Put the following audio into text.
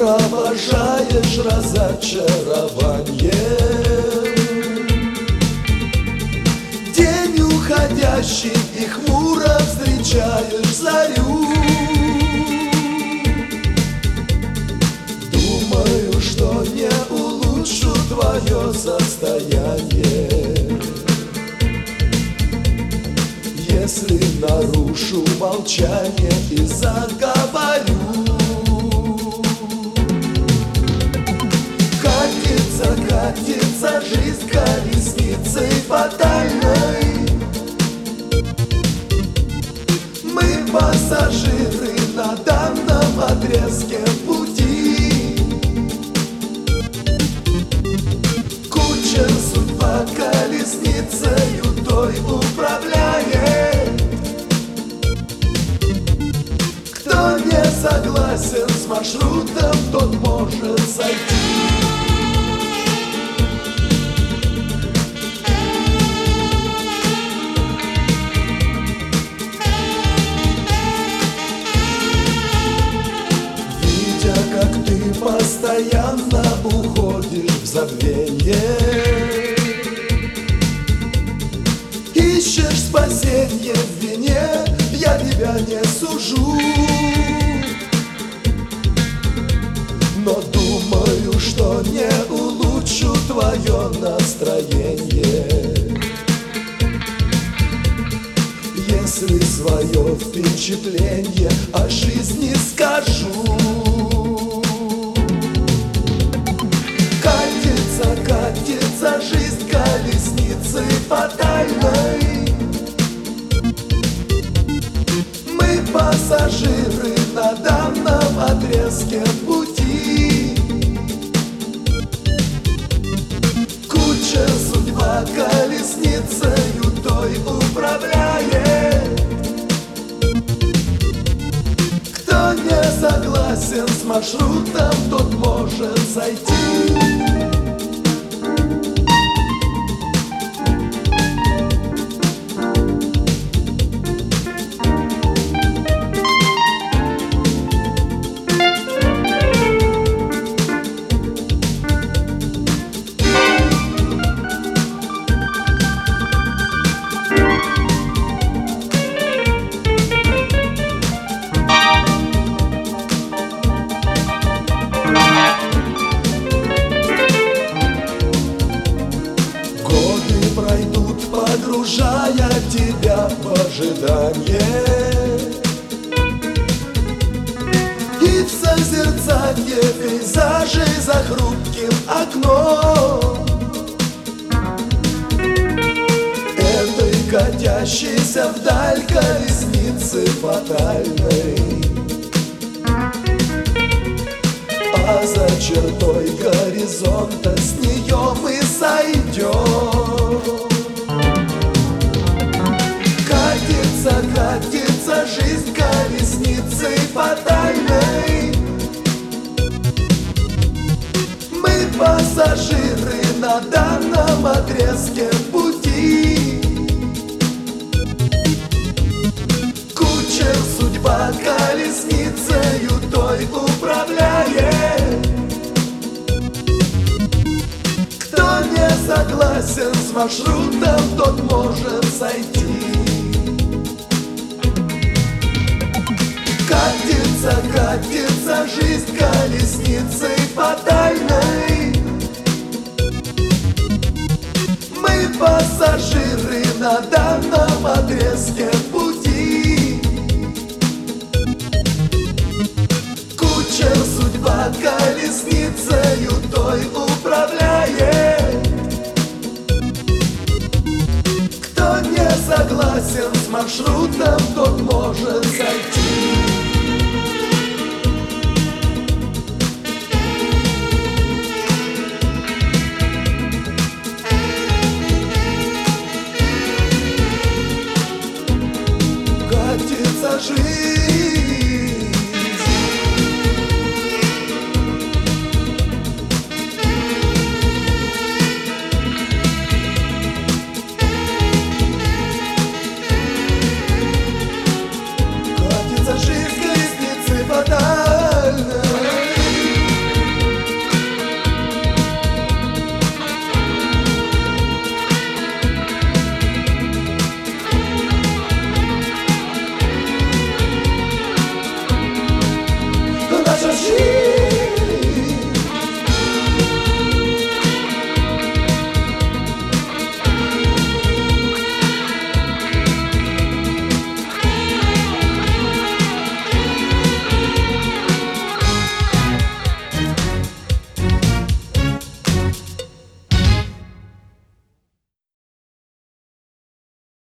провожаешь разочарование. День уходящий и хмуро встречаешь зарю. Думаю, что не улучшу твое состояние, если нарушу молчание и заговорю. Катится жизнь колесницей фатальной. Мы пассажиры на данном отрезке пути. Кучер судьба колесницею той управляет. Кто не согласен с маршрутом, тот может сойти. Постоянно уходишь в забвенье, ищешь спасенье в вине, я тебя не сужу. Но думаю, что не улучшу твое настроение, если свое впечатление о жизни скажу. Катится жизнь колесницы фатальной. Мы пассажиры на данном отрезке пути. Кучер судьба колесницею той управляет. Кто не согласен с маршрутом, тот может сойти. Пройдут, погружая тебя в ожидание и в созерцание пейзажей за хрупким окном. Этой катящейся вдаль колесницы фатальной, а за чертой горизонта с нее мы сойдем. Катится жизнь колесницей фатальной. Мы пассажиры на данном отрезке пути. Кучер судьба колесницею той управляет. Кто не согласен с маршрутом, тот может сойти. Катится жизнь колесницей фатальной. Мы пассажиры на данном отрезке пути. Кучер судьба колесницею той управляет. Кто не согласен с маршрутом, тот может